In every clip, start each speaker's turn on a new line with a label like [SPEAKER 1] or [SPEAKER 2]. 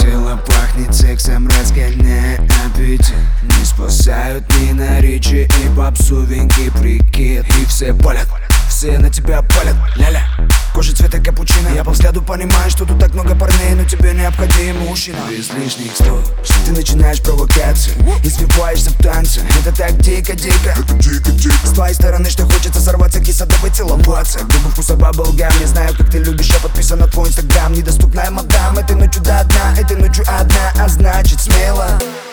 [SPEAKER 1] Тело пахнет сексом, разгоняя аппетит. Не спасают ни наречия и попсовенький прикид. И все палят, все на тебя палят, ля-ля. Кожа цвета капучино. Я по взгляду понимаю, что тут так много парней, но тебе необходим мужчина. Без лишних слов ты начинаешь провокацию и свиваешься в танце. Это так дико-дико. С твоей стороны, что хочется сорваться, кисадовой целоваться. Губы вкуса баблгам. Я знаю, как ты любишь, я подписан на твой инстаграм. Недоступная мадам, этой ночью до дна, этой ночью одна, а значит смело.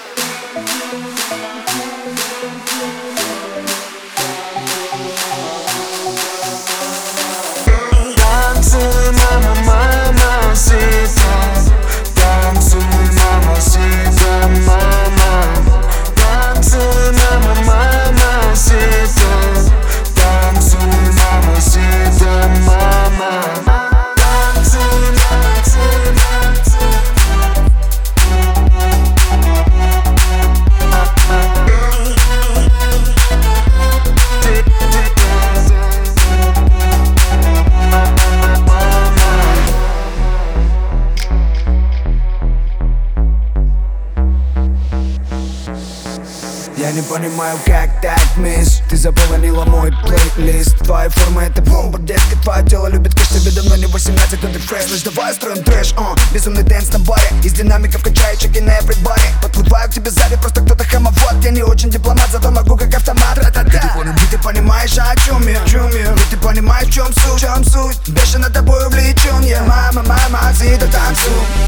[SPEAKER 2] Танцуй, мама, мамасита. Танцуй, мамасита, мама. Танцуй, мама, мамасита. Танцуй, мамасита, мама. Танцуй, танцуй, танцуй.
[SPEAKER 1] Я не понимаю, как так, мисс. Ты заполонила мой плейлист. Твоя форма это бомба, детка. Твое тело любит кэш, тебе давно не 18, но ты фреш. Лишь давай строим трэш, безумный дэнс на баре. Из динамиков качаю чеки на everybody. Подплываю к тебе сзади, просто кто-то хамовод. Я не очень дипломат, зато могу как автомат. И ты понимаешь, о чем я? И ты понимаешь, в чем суть? Бешено тобой увлечен я. Мама, мама, ты танцуй.